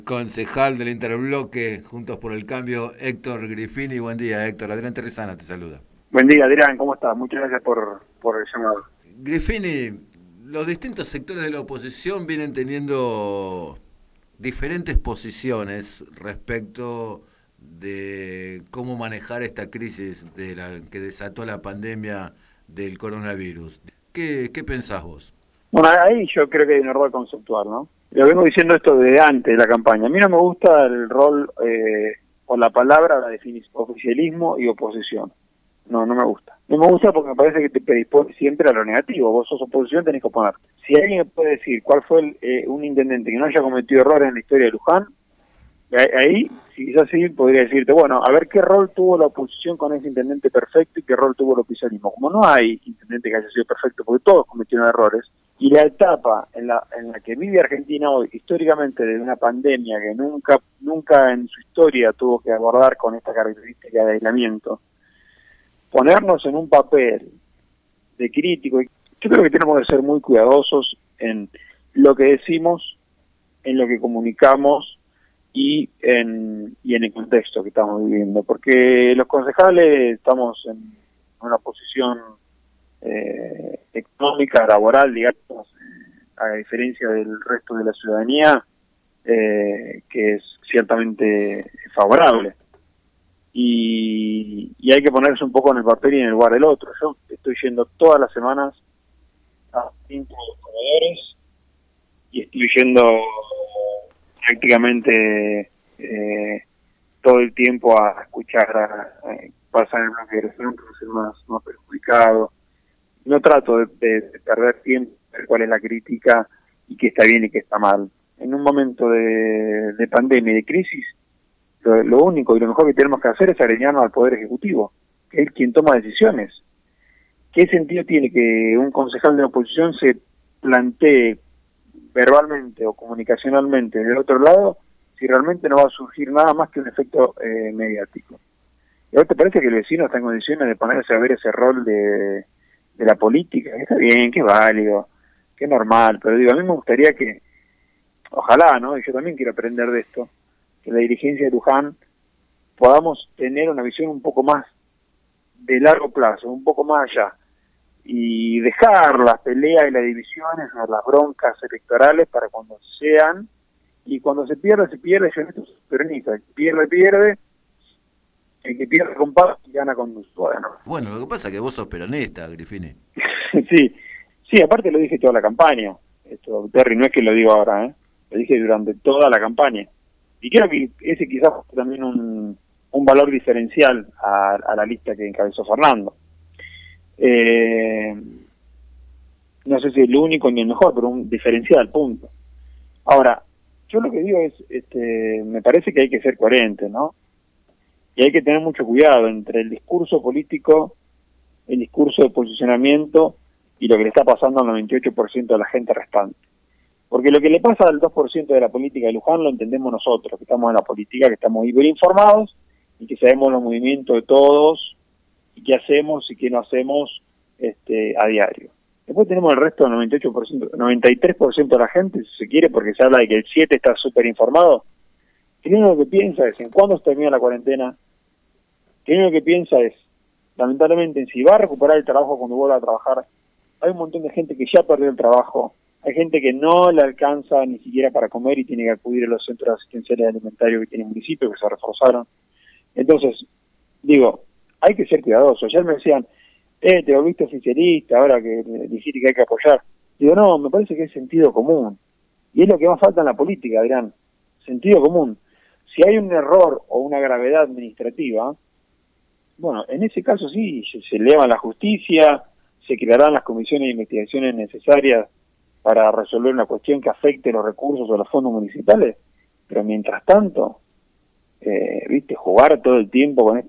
Concejal del Interbloque, Juntos por el Cambio, Héctor Griffini. Buen día, Héctor. Adrián Terresana te saluda. Buen día, Adrián, ¿cómo estás? Muchas gracias por el llamado. Griffini, los distintos sectores de la oposición vienen teniendo diferentes posiciones respecto de cómo manejar esta crisis que desató la pandemia del coronavirus. ¿Qué pensás vos? Bueno, ahí yo creo que hay un error conceptual, ¿no? Lo vengo diciendo esto de antes de la campaña. A mí no me gusta el rol o la palabra, la definición, oficialismo y oposición. No me gusta. No me gusta porque me parece que te predispone siempre a lo negativo. Vos sos oposición, tenés que oponer. Si alguien me puede decir cuál fue un intendente que no haya cometido errores en la historia de Luján, ahí, si es así, podría decirte, bueno, a ver qué rol tuvo la oposición con ese intendente perfecto y qué rol tuvo el oficialismo. Como no hay intendente que haya sido perfecto, porque todos cometieron errores, y la etapa en la que vive Argentina hoy, históricamente, de una pandemia que nunca en su historia tuvo que abordar con esta característica de aislamiento, ponernos en un papel de crítico, yo creo que tenemos que ser muy cuidadosos en lo que decimos, en lo que comunicamos, y en el contexto que estamos viviendo, porque los concejales estamos en una posición económica, laboral, digamos, a diferencia del resto de la ciudadanía, que es ciertamente favorable. Y hay que ponerse un poco en el papel y en el lugar del otro. Yo estoy yendo todas las semanas a distintos comedores y estoy yendo prácticamente todo el tiempo a escuchar a pasar el bloque de región, que es el más perjudicado. No trato de perder tiempo en ver cuál es la crítica y qué está bien y qué está mal. En un momento de pandemia y de crisis, lo único y lo mejor que tenemos que hacer es alinearnos al Poder Ejecutivo, que es quien toma decisiones. ¿Qué sentido tiene que un concejal de la oposición se plantee verbalmente o comunicacionalmente del otro lado si realmente no va a surgir nada más que un efecto mediático? ¿Y a vos te parece que el vecino está en condiciones de ponerse a ver ese rol de la política? Que está bien, que es válido, que es normal, pero digo, a mí me gustaría que, ojalá, ¿no? Y yo también quiero aprender de esto, que la dirigencia de Luján podamos tener una visión un poco más de largo plazo, un poco más allá, y dejar las peleas y las divisiones o las broncas electorales para cuando sean, y cuando se pierde, yo en esto soy peronista, el que pierde, el que pierde con paz y gana con gusto, ¿no? Bueno, lo que pasa es que vos sos peronista, Griffini. Sí, sí, aparte lo dije toda la campaña, esto, Terry, no es que lo digo ahora, lo dije durante toda la campaña, y creo que ese quizás fue también un valor diferencial a la lista que encabezó Fernando. Eh, no sé si es lo único ni el mejor, pero un diferencial, punto. Ahora, yo lo que digo es, me parece que hay que ser coherente, ¿no? Y hay que tener mucho cuidado entre el discurso político, el discurso de posicionamiento y lo que le está pasando al 98% de la gente restante. Porque lo que le pasa al 2% de la política de Luján lo entendemos nosotros, que estamos en la política, que estamos hiperinformados y que sabemos los movimientos de todos y qué hacemos y qué no hacemos a diario. Después tenemos el resto del 98%, 93% de la gente, si se quiere, porque se habla de que el 7 está súper informado, que lo único que piensa es en cuándo se termina la cuarentena, que lo único que piensa es, lamentablemente, en si va a recuperar el trabajo cuando vuelva a trabajar. Hay un montón de gente que ya perdió el trabajo, hay gente que no le alcanza ni siquiera para comer y tiene que acudir a los centros asistenciales alimentarios que tiene el municipio, que se reforzaron. Entonces, digo, hay que ser cuidadosos. Ayer me decían, te volviste oficialista, ahora que dijiste que hay que apoyar. Digo, no, me parece que es sentido común. Y es lo que más falta en la política, Adrián. Sentido común. Si hay un error o una gravedad administrativa, bueno, en ese caso sí, se eleva a la justicia, se crearán las comisiones de investigaciones necesarias para resolver una cuestión que afecte los recursos o los fondos municipales, pero mientras tanto, viste, jugar todo el tiempo con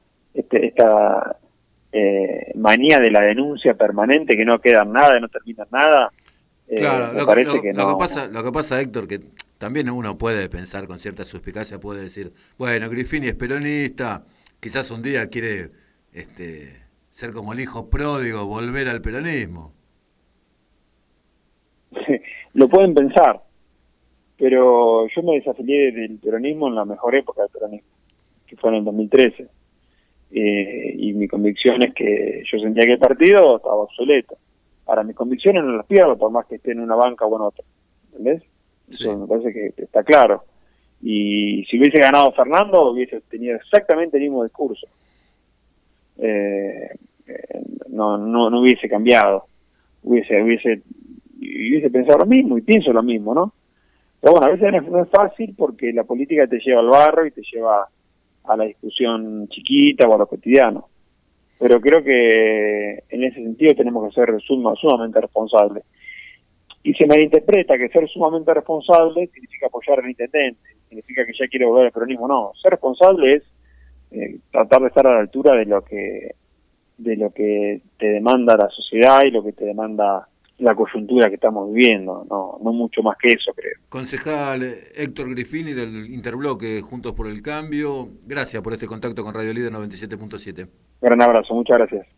esta manía de la denuncia permanente, que no queda nada, no termina nada, Claro, me parece que no. lo que pasa, Héctor, que también uno puede pensar con cierta suspicacia, puede decir, bueno, Griffini es peronista, quizás un día quiere ser como el hijo pródigo, volver al peronismo. Lo pueden pensar, pero yo me desafilié del peronismo en la mejor época del peronismo, que fue en el 2013. Y mi convicción es que yo sentía que el partido estaba obsoleto. Ahora, mis convicciones no las pierdo por más que esté en una banca o en otra, ¿entendés? Sí. Eso me parece que está claro. Y si hubiese ganado Fernando, hubiese tenido exactamente el mismo discurso. No hubiese cambiado. Hubiese pensado lo mismo y pienso lo mismo, ¿no? Pero bueno, a veces no es fácil porque la política te lleva al barro y te lleva a la discusión chiquita o a lo cotidiano. Pero creo que en ese sentido tenemos que ser sumamente responsables. Y se malinterpreta que ser sumamente responsable significa apoyar al intendente, significa que ya quiere volver al peronismo. No, ser responsable es tratar de estar a la altura de lo que te demanda la sociedad y lo que te demanda la coyuntura que estamos viviendo, no mucho más que eso, creo. Concejal Héctor Griffini del Interbloque Juntos por el Cambio, gracias por este contacto con Radio Líder 97.7. Gran abrazo, muchas gracias.